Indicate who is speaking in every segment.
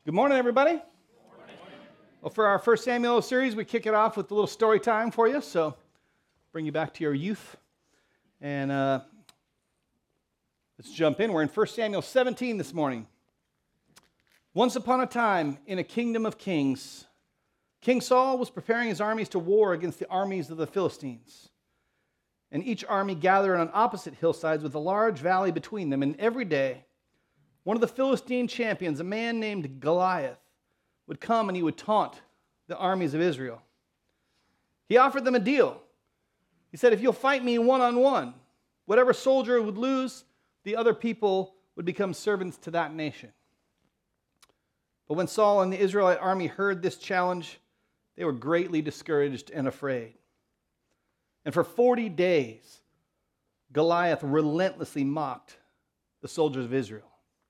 Speaker 1: Good morning, everybody. Well, for our first Samuel series, we kick it off with a little story time for you. So, bring you back to your youth. And let's jump in. We're in 1 Samuel 17 this morning. Once upon a time, in a kingdom of kings, King Saul was preparing his armies to war against the armies of the Philistines. And each army gathered on opposite hillsides with a large valley between them. And every day, one of the Philistine champions, a man named Goliath, would come and he would taunt the armies of Israel. He offered them a deal. He said, if you'll fight me one-on-one, whatever soldier would lose, the other people would become servants to that nation. But when Saul and the Israelite army heard this challenge, they were greatly discouraged and afraid. And for 40 days, Goliath relentlessly mocked the soldiers of Israel.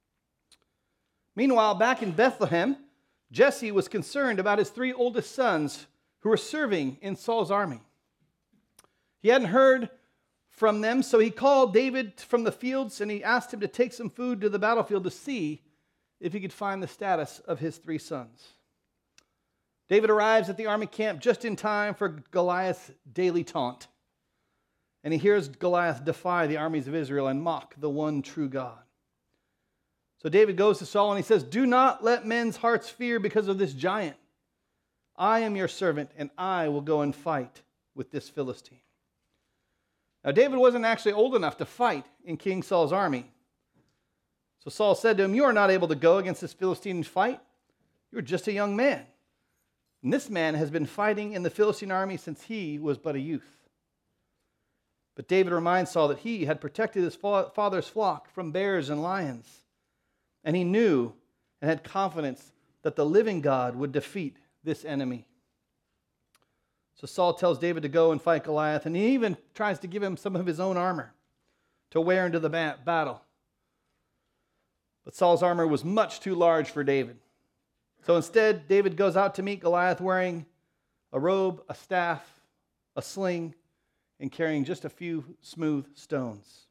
Speaker 1: Meanwhile, back in Bethlehem, Jesse was concerned about his 3 oldest sons who were serving in Saul's army. He hadn't heard from them, so he called David from the fields and he asked him to take some food to the battlefield to see if he could find the status of his 3 sons. David arrives at the army camp just in time for Goliath's daily taunt. And he hears Goliath defy the armies of Israel and mock the one true God. So David goes to Saul and he says, do not let men's hearts fear because of this giant. I am your servant and I will go and fight with this Philistine. Now David wasn't actually old enough to fight in King Saul's army. So Saul said to him, you are not able to go against this Philistine and fight. You're just a young man. And this man has been fighting in the Philistine army since he was but a youth. But David reminds Saul that he had protected his father's flock from bears and lions. And he knew and had confidence that the living God would defeat this enemy. So Saul tells David to go and fight Goliath, and he even tries to give him some of his own armor to wear into the battle. But Saul's armor was much too large for David. So instead, David goes out to meet Goliath wearing a robe, a staff, a sling, and carrying just a few smooth stones.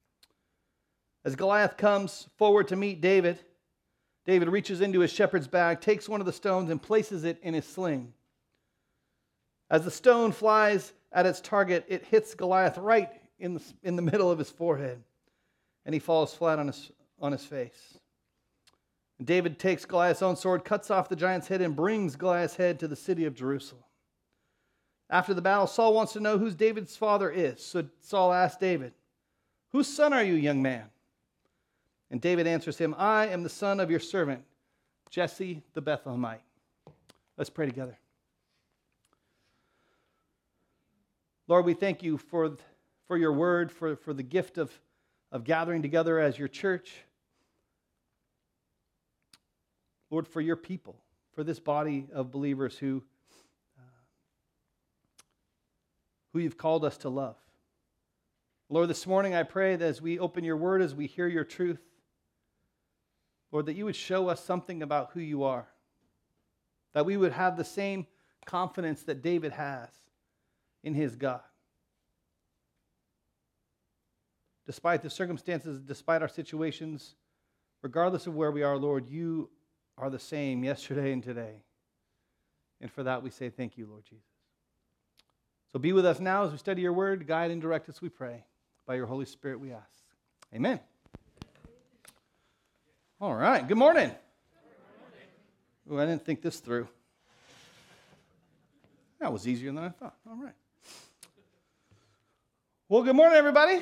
Speaker 1: As Goliath comes forward to meet David, David reaches into his shepherd's bag, takes one of the stones, and places it in his sling. As the stone flies at its target, it hits Goliath right in the middle of his forehead, and he falls flat on his face. And David takes Goliath's own sword, cuts off the giant's head, and brings Goliath's head to the city of Jerusalem. After the battle, Saul wants to know who David's father is. So Saul asks David, whose son are you, young man? And David answers him, I am the son of your servant, Jesse the Bethlehemite. Let's pray together. Lord, we thank you for your word, for the gift of gathering together as your church. Lord, for your people, for this body of believers who you've called us to love. Lord, this morning I pray that as we open your word, as we hear your truth, Lord, that you would show us something about who you are. That we would have the same confidence that David has in his God. Despite the circumstances, despite our situations, regardless of where we are, Lord, you are the same yesterday and today. And for that we say thank you, Lord Jesus. So be with us now as we study your word. Guide and direct us, we pray. By your Holy Spirit we ask. Amen. All right. Good morning. Oh, I didn't think this through. That was easier than I thought. All right. Well, good morning, everybody.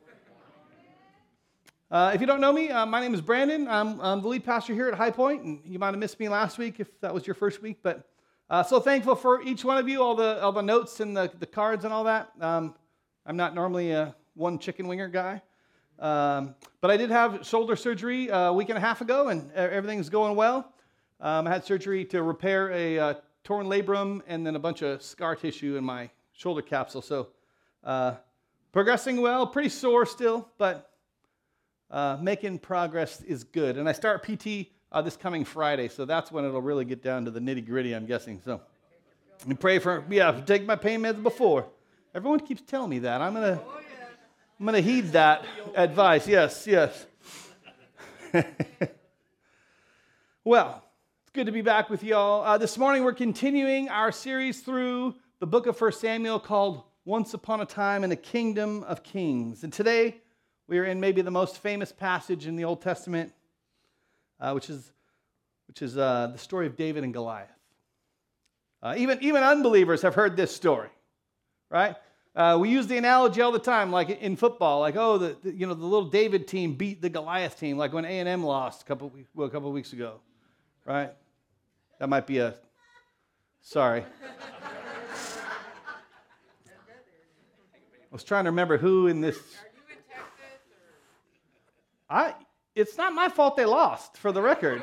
Speaker 1: If you don't know me, my name is Brandon. I'm the lead pastor here at High Point, and you might have missed me last week if that was your first week. But so thankful for each one of you, all the notes and the cards and all that. I'm not normally a one chicken winger guy. But I did have shoulder surgery a week and a half ago, and everything's going well. I had surgery to repair a torn labrum and then a bunch of scar tissue in my shoulder capsule. So progressing well, pretty sore still, but making progress is good. And I start PT this coming Friday, so that's when it'll really get down to the nitty-gritty, I'm guessing. So and pray for, take my pain meds before. Everyone keeps telling me that. I'm going to heed that advice. Yes. Well, It's good to be back with y'all. This morning we're continuing our series through the book of 1 Samuel called Once Upon a Time in the Kingdom of Kings. And today we are in maybe the most famous passage in the Old Testament, which is the story of David and Goliath. Even unbelievers have heard this story, right? We use the analogy all the time, like in football, like the little David team beat the Goliath team, like when A&M lost a couple of weeks ago, right? That might be sorry. I was trying to remember who in this. Are you in Texas? It's not my fault they lost, for the record.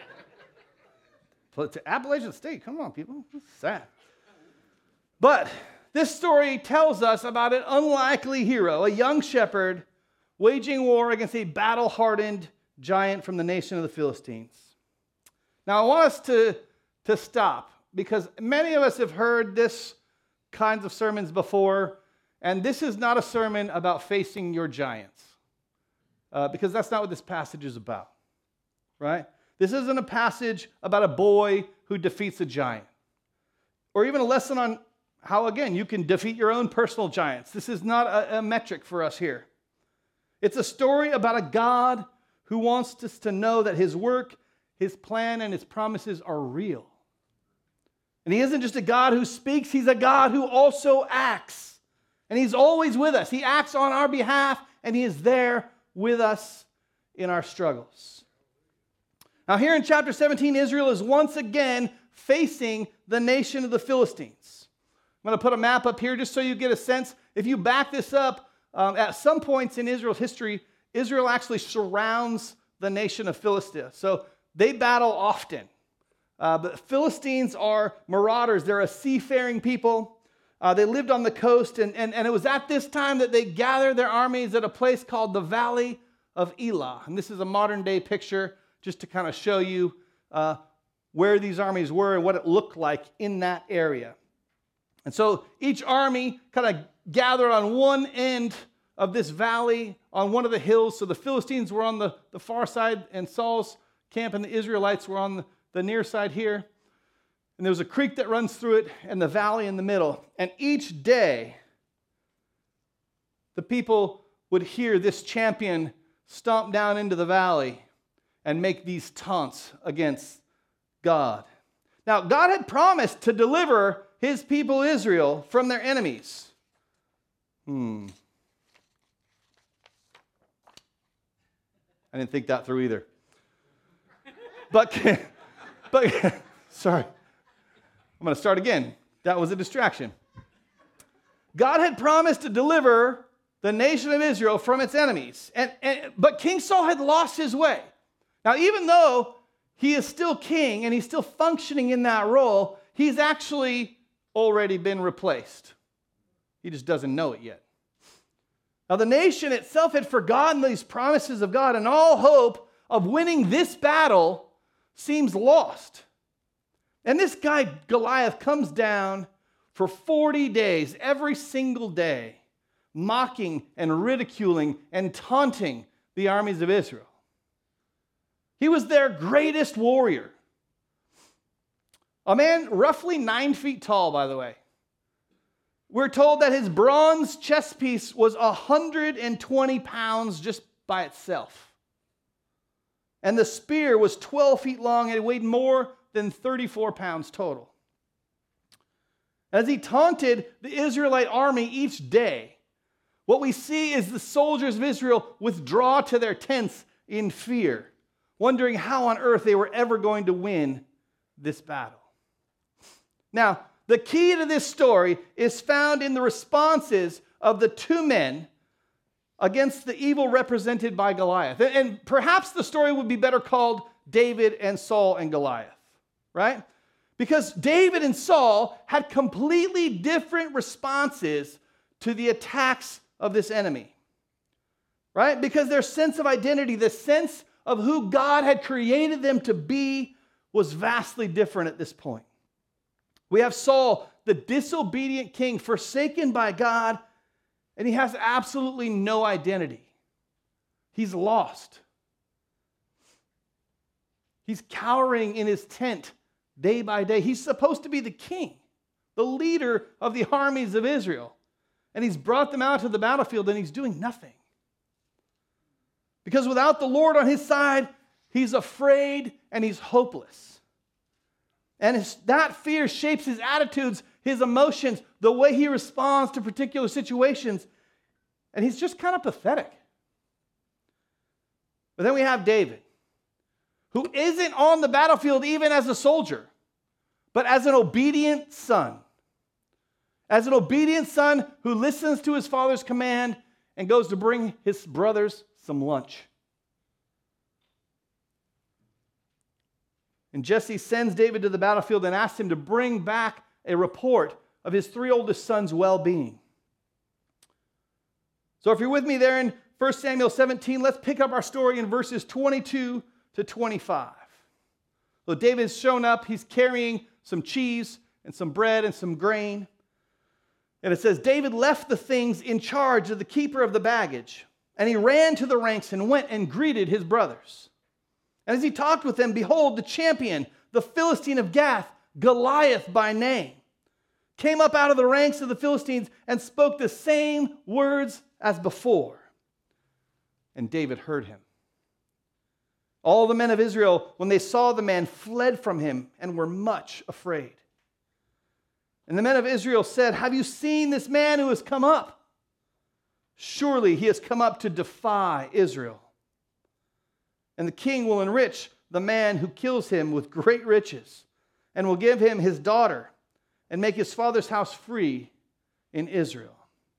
Speaker 1: To Appalachian State, come on, people. That's sad. But this story tells us about an unlikely hero, a young shepherd waging war against a battle-hardened giant from the nation of the Philistines. Now, I want us to stop because many of us have heard this kinds of sermons before, and this is not a sermon about facing your giants, because that's not what this passage is about, right? This isn't a passage about a boy who defeats a giant, or even a lesson on how, again, you can defeat your own personal giants. This is not a metric for us here. It's a story about a God who wants us to know that his work, his plan, and his promises are real. And he isn't just a God who speaks, he's a God who also acts. And he's always with us. He acts on our behalf, and he is there with us in our struggles. Now, here in chapter 17, Israel is once again facing the nation of the Philistines. I'm going to put a map up here just so you get a sense. If you back this up, at some points in Israel's history, Israel actually surrounds the nation of Philistia. So they battle often. But Philistines are marauders. They're a seafaring people. They lived on the coast, and it was at this time that they gathered their armies at a place called the Valley of Elah. And this is a modern-day picture just to kind of show you where these armies were and what it looked like in that area. And so each army kind of gathered on one end of this valley on one of the hills. So the Philistines were on the far side, and Saul's camp and the Israelites were on the near side here. And there was a creek that runs through it and the valley in the middle. And each day, the people would hear this champion stomp down into the valley and make these taunts against God. Now, God had promised to deliver his people Israel from their enemies. I didn't think that through either. But sorry. I'm going to start again. That was a distraction. God had promised to deliver the nation of Israel from its enemies. But King Saul had lost his way. Now, even though he is still king and he's still functioning in that role, he's actually already been replaced. He just doesn't know it yet. Now, the nation itself had forgotten these promises of God, and all hope of winning this battle seems lost. And this guy, Goliath, comes down for 40 days, every single day, mocking and ridiculing and taunting the armies of Israel. He was their greatest warrior. A man roughly 9 feet tall, by the way. We're told that his bronze chest piece was 120 pounds just by itself. And the spear was 12 feet long and it weighed more than 34 pounds total. As he taunted the Israelite army each day, what we see is the soldiers of Israel withdraw to their tents in fear, wondering how on earth they were ever going to win this battle. Now, the key to this story is found in the responses of the two men against the evil represented by Goliath. And perhaps the story would be better called David and Saul and Goliath, right? Because David and Saul had completely different responses to the attacks of this enemy, right? Because their sense of identity, the sense of who God had created them to be, was vastly different at this point. We have Saul, the disobedient king, forsaken by God, and he has absolutely no identity. He's lost. He's cowering in his tent day by day. He's supposed to be the king, the leader of the armies of Israel. And he's brought them out to the battlefield and he's doing nothing. Because without the Lord on his side, he's afraid and he's hopeless. And that fear shapes his attitudes, his emotions, the way he responds to particular situations. And he's just kind of pathetic. But then we have David, who isn't on the battlefield even as a soldier, but as an obedient son. As an obedient son who listens to his father's command and goes to bring his brothers some lunch. And Jesse sends David to the battlefield and asks him to bring back a report of his three oldest sons' well-being. So if you're with me there in 1 Samuel 17, let's pick up our story in verses 22 to 25. So David's shown up. He's carrying some cheese and some bread and some grain. And it says, David left the things in charge of the keeper of the baggage, and he ran to the ranks and went and greeted his brothers. And as he talked with them, behold, the champion, the Philistine of Gath, Goliath by name, came up out of the ranks of the Philistines and spoke the same words as before. And David heard him. All the men of Israel, when they saw the man, fled from him and were much afraid. And the men of Israel said, have you seen this man who has come up? Surely he has come up to defy Israel. And the king will enrich the man who kills him with great riches, and will give him his daughter, and make his father's house free in Israel.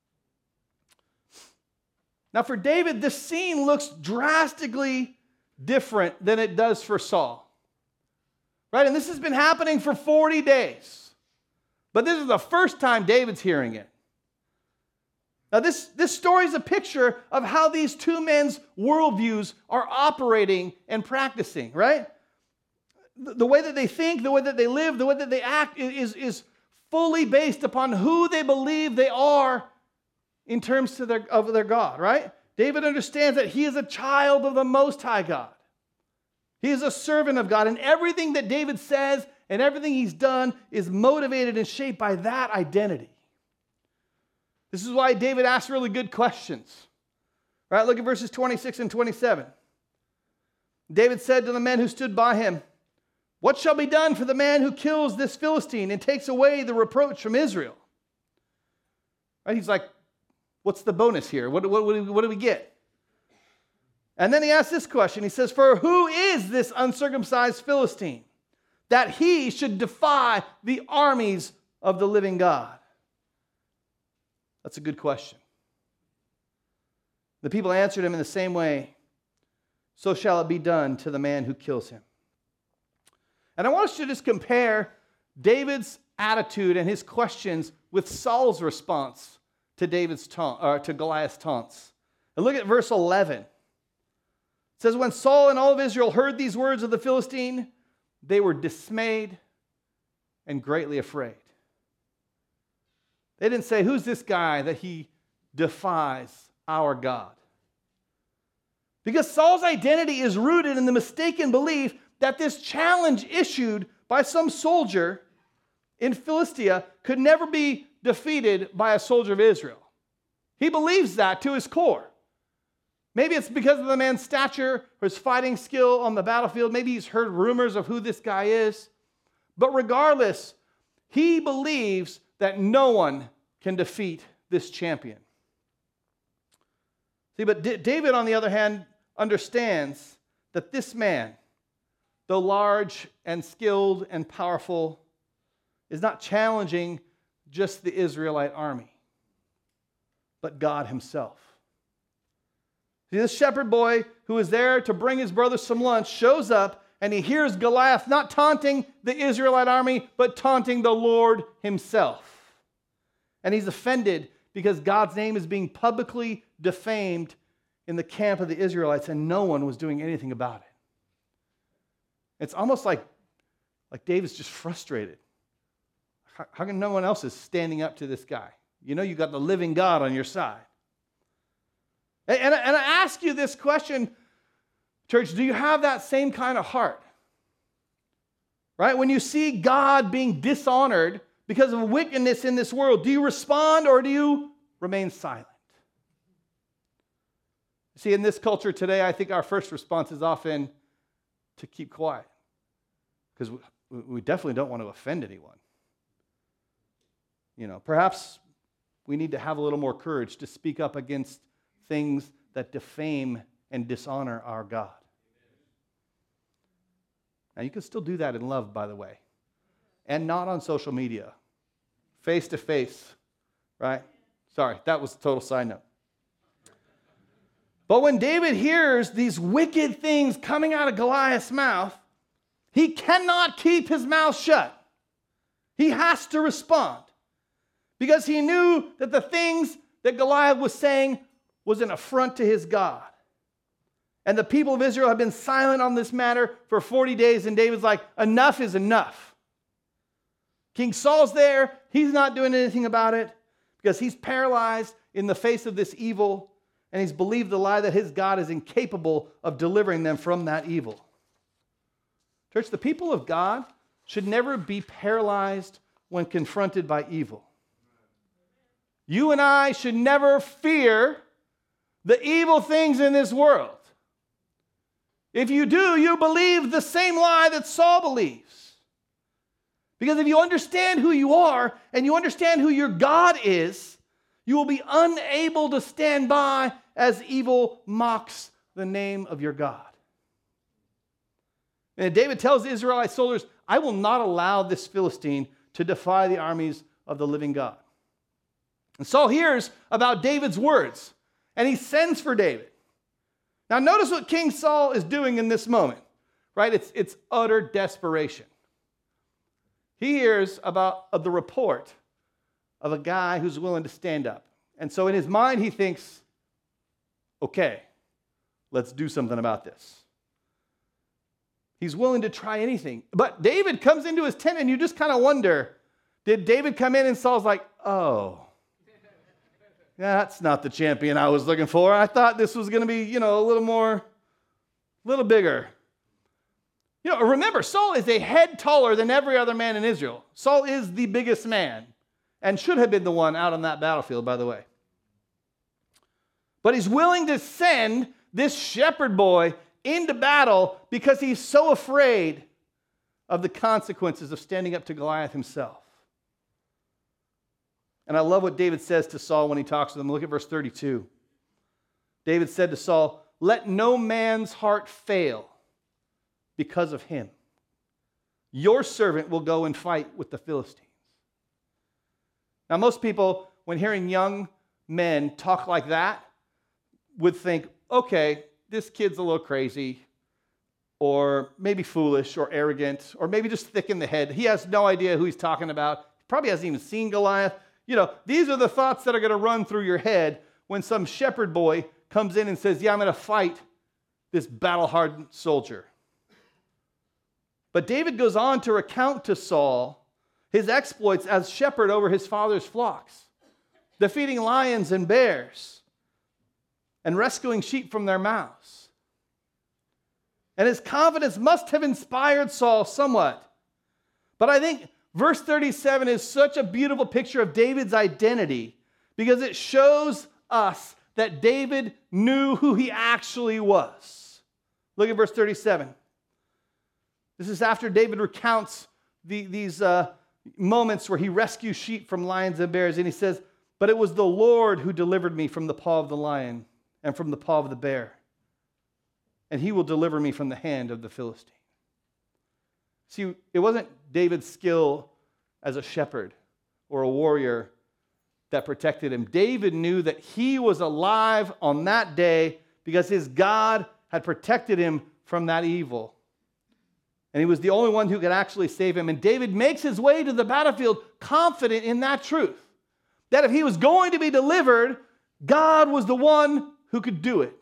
Speaker 1: Now for David, this scene looks drastically different than it does for Saul. Right? And this has been happening for 40 days. But this is the first time David's hearing it. Now this story is a picture of how these two men's worldviews are operating and practicing, right? The way that they think, the way that they live, the way that they act is fully based upon who they believe they are in terms of their God, right? David understands that he is a child of the Most High God. He is a servant of God, and everything that David says and everything he's done is motivated and shaped by that identity. This is why David asks really good questions. Right? Look at verses 26 and 27. David said to the men who stood by him, what shall be done for the man who kills this Philistine and takes away the reproach from Israel? Right? He's like, what's the bonus here? What do we get? And then he asks this question. He says, for who is this uncircumcised Philistine, that he should defy the armies of the living God? That's a good question. The people answered him in the same way, so shall it be done to the man who kills him. And I want us to just compare David's attitude and his questions with Saul's response to to Goliath's taunts. And look at verse 11. It says, when Saul and all of Israel heard these words of the Philistine, they were dismayed and greatly afraid. They didn't say, who's this guy that he defies our God? Because Saul's identity is rooted in the mistaken belief that this challenge issued by some soldier in Philistia could never be defeated by a soldier of Israel. He believes that to his core. Maybe it's because of the man's stature or his fighting skill on the battlefield. Maybe he's heard rumors of who this guy is. But regardless, he believes that no one can defeat this champion. See, but David, on the other hand, understands that this man, though large and skilled and powerful, is not challenging just the Israelite army, but God himself. See, this shepherd boy who is there to bring his brother some lunch shows up and he hears Goliath not taunting the Israelite army, but taunting the Lord himself. And he's offended because God's name is being publicly defamed in the camp of the Israelites and no one was doing anything about it. It's almost like David's just frustrated. How come no one else is standing up to this guy? You know you got the living God on your side. And I ask you this question, church, do you have that same kind of heart? Right? When you see God being dishonored because of wickedness in this world, do you respond or do you remain silent? See, in this culture today, I think our first response is often to keep quiet because we definitely don't want to offend anyone. Perhaps we need to have a little more courage to speak up against things that defame and dishonor our God. Now, you can still do that in love, by the way, and not on social media, face to face, right? Sorry, that was a total side note. But when David hears these wicked things coming out of Goliath's mouth, he cannot keep his mouth shut. He has to respond because he knew that the things that Goliath was saying was an affront to his God. And the people of Israel have been silent on this matter for 40 days, and David's like, enough is enough. King Saul's there. He's not doing anything about it because he's paralyzed in the face of this evil, and he's believed the lie that his God is incapable of delivering them from that evil. Church, the people of God should never be paralyzed when confronted by evil. You and I should never fear the evil things in this world. If you do, you believe the same lie that Saul believes. Because if you understand who you are and you understand who your God is, you will be unable to stand by as evil mocks the name of your God. And David tells the Israelite soldiers, I will not allow this Philistine to defy the armies of the living God. And Saul hears about David's words, and he sends for David. Now notice what King Saul is doing in this moment, right? It's utter desperation. He hears about the report of a guy who's willing to stand up. And so in his mind he thinks, okay, let's do something about this. He's willing to try anything. But David comes into his tent and you just kind of wonder, did David come in and Saul's like, oh, that's not the champion I was looking for. I thought this was going to be, a little bigger. Remember, Saul is a head taller than every other man in Israel. Saul is the biggest man and should have been the one out on that battlefield, by the way. But he's willing to send this shepherd boy into battle because he's so afraid of the consequences of standing up to Goliath himself. And I love what David says to Saul when he talks to him. Look at verse 32. David said to Saul, let no man's heart fail because of him. Your servant will go and fight with the Philistines. Now, most people, when hearing young men talk like that, would think, okay, this kid's a little crazy, or maybe foolish, or arrogant, or maybe just thick in the head. He has no idea who he's talking about. He probably hasn't even seen Goliath. These are the thoughts that are going to run through your head when some shepherd boy comes in and says, yeah, I'm going to fight this battle-hardened soldier. But David goes on to recount to Saul his exploits as shepherd over his father's flocks, defeating lions and bears, and rescuing sheep from their mouths. And his confidence must have inspired Saul somewhat. But I think verse 37 is such a beautiful picture of David's identity because it shows us that David knew who he actually was. Look at verse 37. This is after David recounts these moments where he rescues sheep from lions and bears, and he says, but it was the Lord who delivered me from the paw of the lion and from the paw of the bear, and he will deliver me from the hand of the Philistine. See, it wasn't David's skill as a shepherd or a warrior that protected him. David knew that he was alive on that day because his God had protected him from that evil. And he was the only one who could actually save him. And David makes his way to the battlefield confident in that truth. That if he was going to be delivered, God was the one who could do it.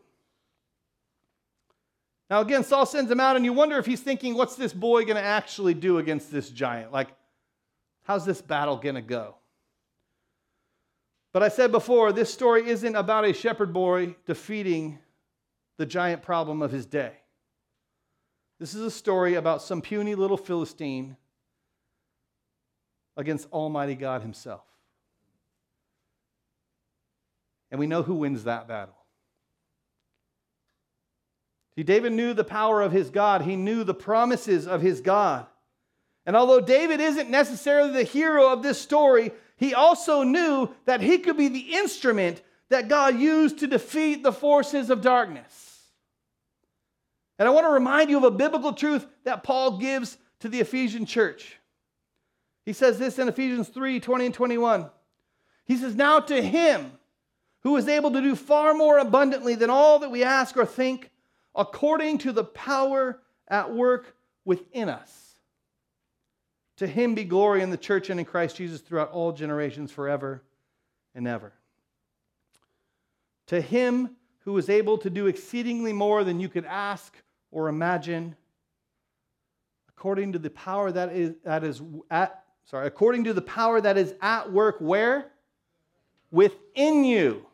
Speaker 1: Now again, Saul sends him out and you wonder if he's thinking, what's this boy going to actually do against this giant? Like, how's this battle going to go? But I said before, this story isn't about a shepherd boy defeating the giant problem of his day. This is a story about some puny little Philistine against Almighty God himself. And we know who wins that battle. See, David knew the power of his God. He knew the promises of his God. And although David isn't necessarily the hero of this story, he also knew that he could be the instrument that God used to defeat the forces of darkness. And I want to remind you of a biblical truth that Paul gives to the Ephesian church. He says this in Ephesians 3:20 and 21. He says, "Now to him who is able to do far more abundantly than all that we ask or think, according to the power at work within us. To him be glory in the church and in Christ Jesus throughout all generations, forever and ever." To him who is able to do exceedingly more than you could ask or imagine, according to the power that is at work where? Within you.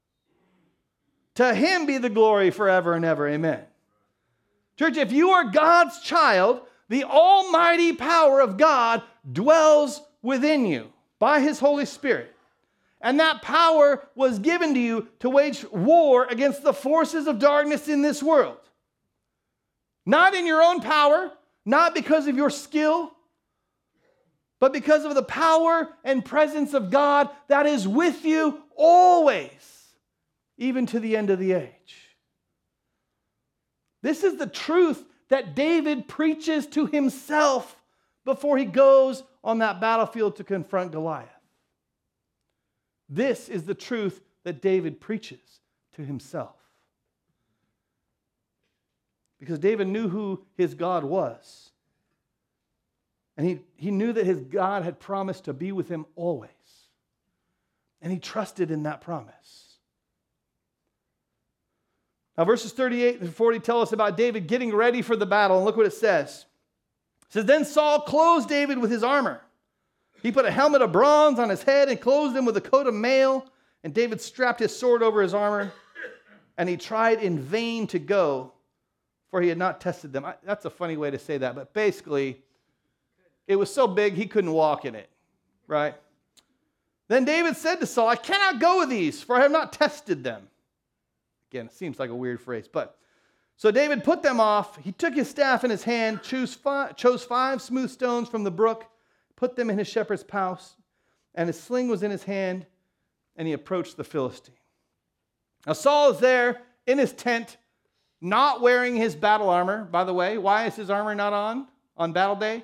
Speaker 1: To him be the glory forever and ever. Amen. Church, if you are God's child, the almighty power of God dwells within you by his Holy Spirit. And that power was given to you to wage war against the forces of darkness in this world. Not in your own power, not because of your skill, but because of the power and presence of God that is with you always, even to the end of the age. This is the truth that David preaches to himself before he goes on that battlefield to confront Goliath. This is the truth that David preaches to himself. Because David knew who his God was. And he knew that his God had promised to be with him always. And he trusted in that promise. Now, verses 38 and 40 tell us about David getting ready for the battle. And look what it says. It says, "Then Saul clothed David with his armor. He put a helmet of bronze on his head and clothed him with a coat of mail. And David strapped his sword over his armor. And he tried in vain to go, for he had not tested them." That's a funny way to say that. But basically, it was so big he couldn't walk in it. Right? Then David said to Saul, "I cannot go with these, for I have not tested them." Again, it seems like a weird phrase. But so David put them off. He took his staff in his hand, chose 5 smooth stones from the brook, put them in his shepherd's pouch, and his sling was in his hand, and he approached the Philistine. Now Saul is there in his tent, not wearing his battle armor, by the way. Why is his armor not on battle day?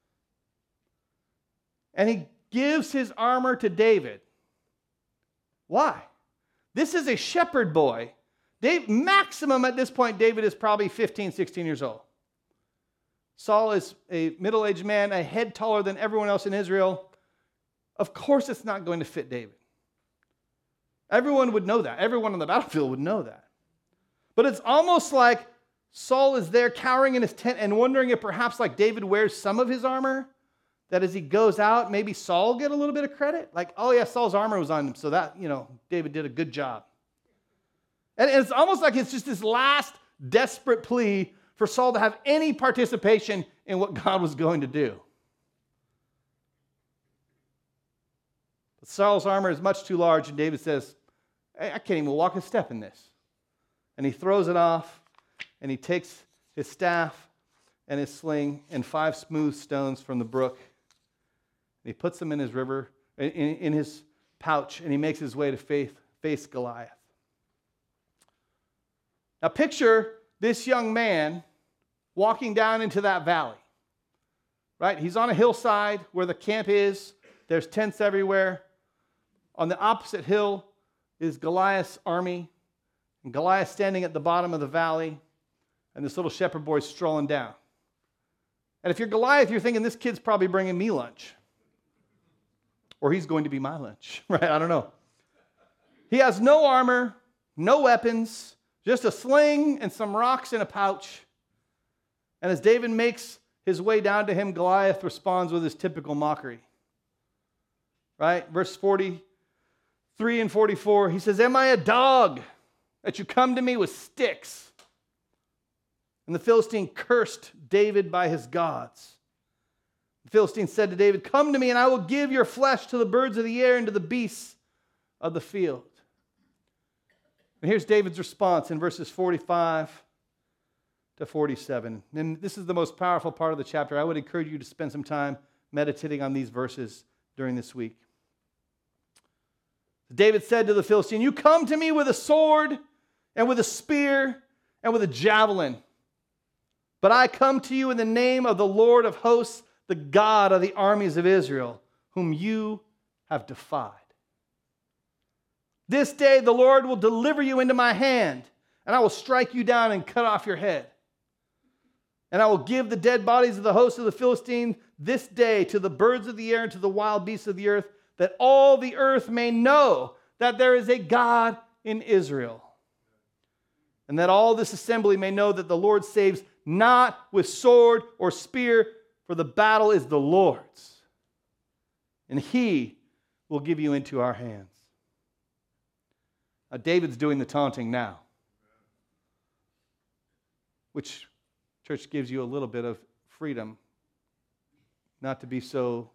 Speaker 1: And he gives his armor to David. Why? This is a shepherd boy. Maximum at this point, David is probably 15, 16 years old. Saul is a middle-aged man, a head taller than everyone else in Israel. Of course it's not going to fit David. Everyone would know that. Everyone on the battlefield would know that. But it's almost like Saul is there cowering in his tent and wondering if perhaps like David wears some of his armor, that as he goes out, maybe Saul will get a little bit of credit. Like, oh yeah, Saul's armor was on him, so that, David did a good job. And it's almost like it's just this last desperate plea for Saul to have any participation in what God was going to do. But Saul's armor is much too large, and David says, "Hey, I can't even walk a step in this." And he throws it off, and he takes his staff and his sling and 5 smooth stones from the brook. And he puts them in his in his pouch, and he makes his way to face Goliath. Now picture this young man walking down into that valley, right? He's on a hillside where the camp is. There's tents everywhere. On the opposite hill is Goliath's army, and Goliath standing at the bottom of the valley, and this little shepherd boy strolling down. And if you're Goliath, you're thinking, this kid's probably bringing me lunch. Or he's going to be my lunch, right? I don't know. He has no armor, no weapons, just a sling and some rocks in a pouch. And as David makes his way down to him, Goliath responds with his typical mockery. Right? Verse 43 and 44, he says, "Am I a dog that you come to me with sticks?" And the Philistine cursed David by his gods. The Philistine said to David, "Come to me, and I will give your flesh to the birds of the air and to the beasts of the field." And here's David's response in verses 45 to 47. And this is the most powerful part of the chapter. I would encourage you to spend some time meditating on these verses during this week. David said to the Philistine, "You come to me with a sword and with a spear and with a javelin. But I come to you in the name of the Lord of hosts, the God of the armies of Israel, whom you have defied. This day the Lord will deliver you into my hand, and I will strike you down and cut off your head. And I will give the dead bodies of the host of the Philistines this day to the birds of the air and to the wild beasts of the earth, that all the earth may know that there is a God in Israel. And that all this assembly may know that the Lord saves not with sword or spear, for the battle is the Lord's, and he will give you into our hands." Now, David's doing the taunting now, which church gives you a little bit of freedom not to be so,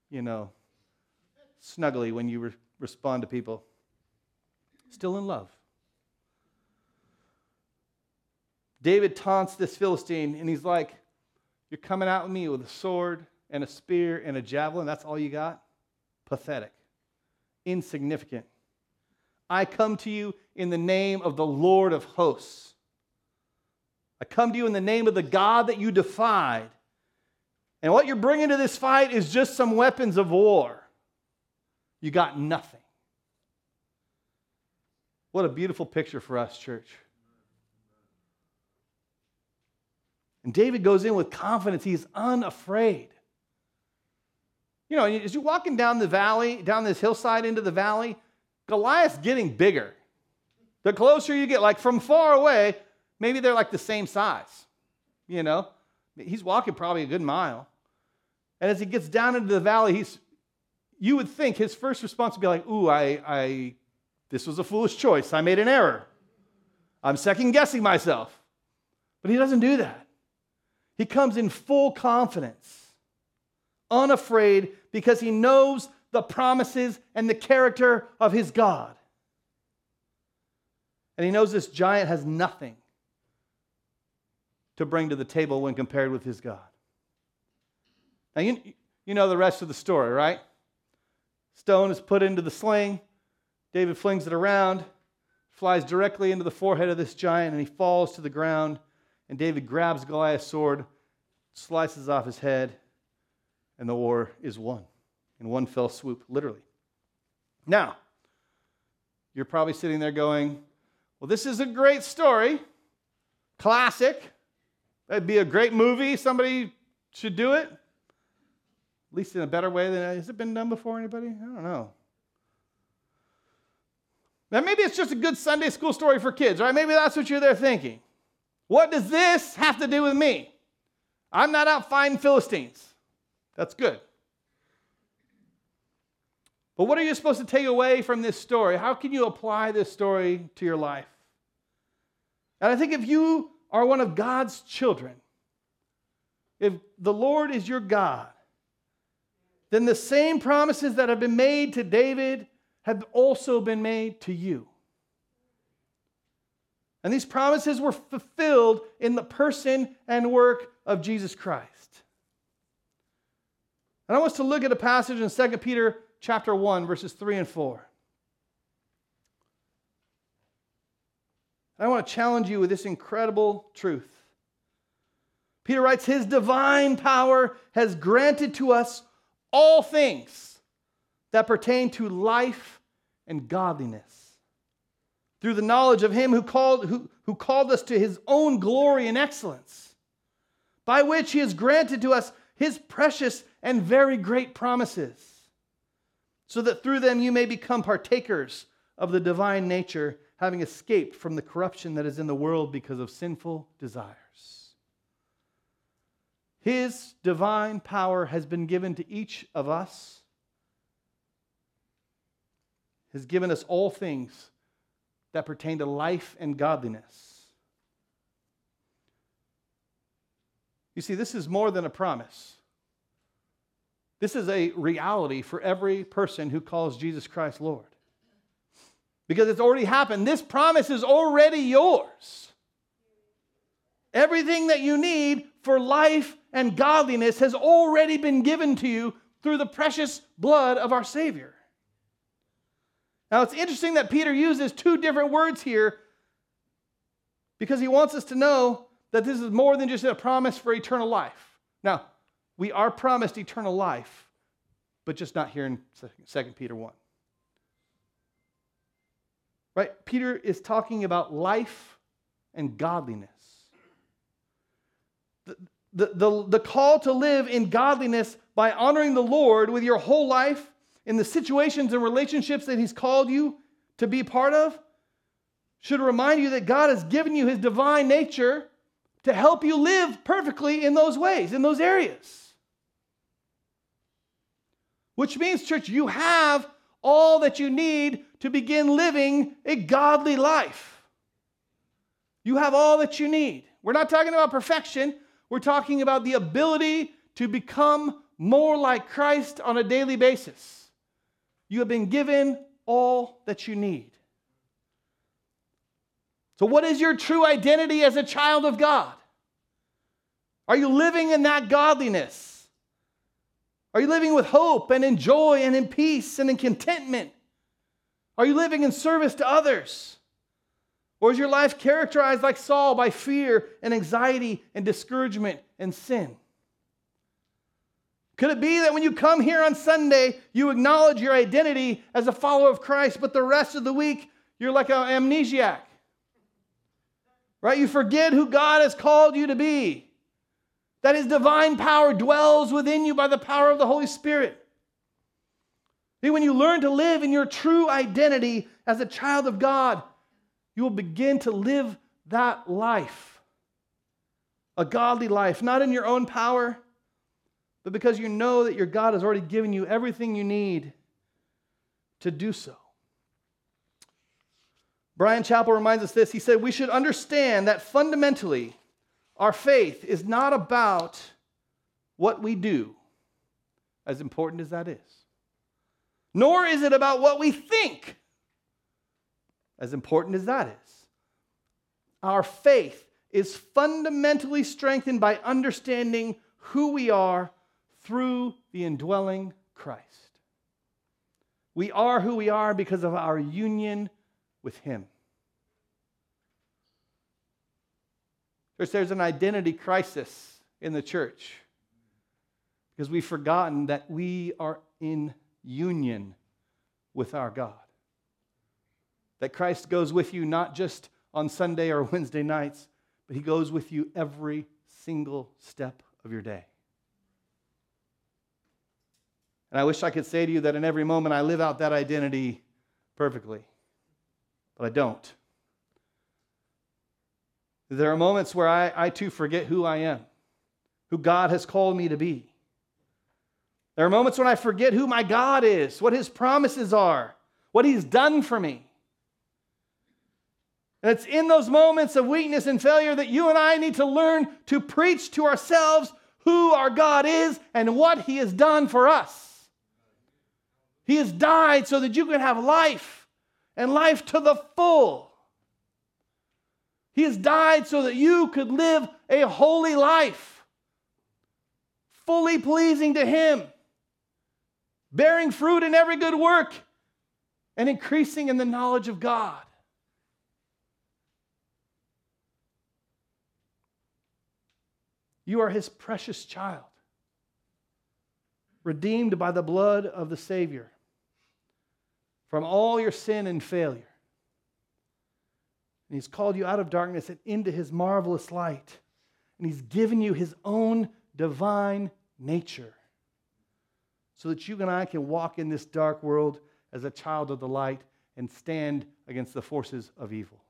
Speaker 1: snuggly when you respond to people. Still in love. David taunts this Philistine, and he's like, "You're coming out with me with a sword and a spear and a javelin. That's all you got? Pathetic. Insignificant. I come to you in the name of the Lord of hosts. I come to you in the name of the God that you defied. And what you're bringing to this fight is just some weapons of war. You got nothing." What a beautiful picture for us, church. And David goes in with confidence. He's unafraid. As you're walking down the valley, down this hillside into the valley, Goliath's getting bigger. The closer you get, like from far away, maybe they're like the same size. He's walking probably a good mile. And as he gets down into the valley, you would think his first response would be like, "Ooh, this was a foolish choice. I made an error. I'm second guessing myself." But he doesn't do that. He comes in full confidence, unafraid, because he knows the promises and the character of his God. And he knows this giant has nothing to bring to the table when compared with his God. Now, you know the rest of the story, right? Stone is put into the sling. David flings it around, flies directly into the forehead of this giant, and he falls to the ground. And David grabs Goliath's sword, slices off his head, and the war is won in one fell swoop, literally. Now, you're probably sitting there going, "Well, this is a great story, classic. That'd be a great movie. Somebody should do it. At least in a better way than has it been done before, anybody? I don't know. Now, maybe it's just a good Sunday school story for kids, right? Maybe that's what you're there thinking. What does this have to do with me? I'm not out fighting Philistines." That's good. But what are you supposed to take away from this story? How can you apply this story to your life? And I think if you are one of God's children, if the Lord is your God, then the same promises that have been made to David have also been made to you. And these promises were fulfilled in the person and work of Jesus Christ. And I want us to look at a passage in 2 Peter chapter 1, verses 3 and 4. I want to challenge you with this incredible truth. Peter writes, "His divine power has granted to us all things that pertain to life and godliness, through the knowledge of him who called us to his own glory and excellence, by which he has granted to us his precious and very great promises, so that through them you may become partakers of the divine nature, having escaped from the corruption that is in the world because of sinful desires." His divine power has been given to each of us, has given us all things that pertain to life and godliness. You see, this is more than a promise. This is a reality for every person who calls Jesus Christ Lord. Because it's already happened. This promise is already yours. Everything that you need for life and godliness has already been given to you through the precious blood of our Savior. Now, it's interesting that Peter uses two different words here because he wants us to know that this is more than just a promise for eternal life. Now, we are promised eternal life, but just not here in 2 Peter 1. Right? Peter is talking about life and godliness. The call to live in godliness by honoring the Lord with your whole life in the situations and relationships that He's called you to be part of should remind you that God has given you His divine nature to help you live perfectly in those ways, in those areas. Which means, church, you have all that you need to begin living a godly life. You have all that you need. We're not talking about perfection. We're talking about the ability to become more like Christ on a daily basis. You have been given all that you need. So what is your true identity as a child of God? Are you living in that godliness? Are you living with hope and in joy and in peace and in contentment? Are you living in service to others? Or is your life characterized like Saul by fear and anxiety and discouragement and sin? Could it be that when you come here on Sunday, you acknowledge your identity as a follower of Christ, but the rest of the week, you're like an amnesiac? Right? You forget who God has called you to be. That His divine power dwells within you by the power of the Holy Spirit. See, when you learn to live in your true identity as a child of God, you will begin to live that life. A godly life, not in your own power, but because you know that your God has already given you everything you need to do so. Brian Chappell reminds us this. He said, we should understand that fundamentally, our faith is not about what we do, as important as that is. Nor is it about what we think, as important as that is. Our faith is fundamentally strengthened by understanding who we are through the indwelling Christ. We are who we are because of our union with Him. There's an identity crisis in the church because we've forgotten that we are in union with our God. That Christ goes with you not just on Sunday or Wednesday nights, but He goes with you every single step of your day. And I wish I could say to you that in every moment I live out that identity perfectly, but I don't. There are moments where I too forget who I am, who God has called me to be. There are moments when I forget who my God is, what His promises are, what He's done for me. And it's in those moments of weakness and failure that you and I need to learn to preach to ourselves who our God is and what He has done for us. He has died so that you can have life and life to the full. He has died so that you could live a holy life, fully pleasing to Him, bearing fruit in every good work, and increasing in the knowledge of God. You are His precious child, redeemed by the blood of the Savior from all your sin and failure. And He's called you out of darkness and into His marvelous light. And He's given you His own divine nature so that you and I can walk in this dark world as a child of the light and stand against the forces of evil.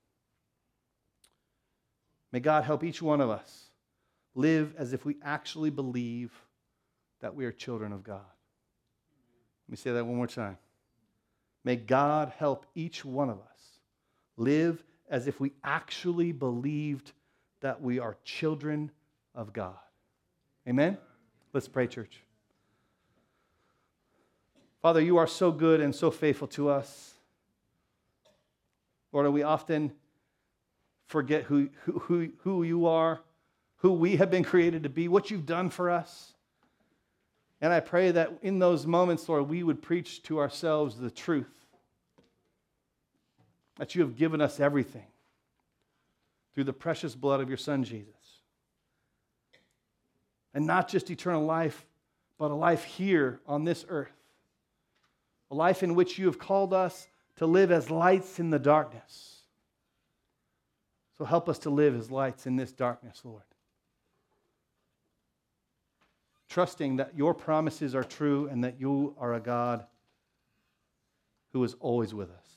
Speaker 1: May God help each one of us live as if we actually believe that we are children of God. Let me say that one more time. May God help each one of us live as if we actually believed that we are children of God. Amen? Let's pray, church. Father, you are so good and so faithful to us. Lord, we often forget who you are, who we have been created to be, what you've done for us. And I pray that in those moments, Lord, we would preach to ourselves the truth, that you have given us everything through the precious blood of your Son, Jesus. And not just eternal life, but a life here on this earth. A life in which you have called us to live as lights in the darkness. So help us to live as lights in this darkness, Lord. Trusting that your promises are true and that you are a God who is always with us.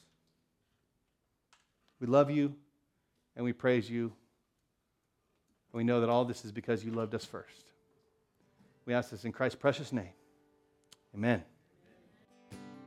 Speaker 1: We love you and we praise you. And we know that all this is because you loved us first. We ask this in Christ's precious name. Amen.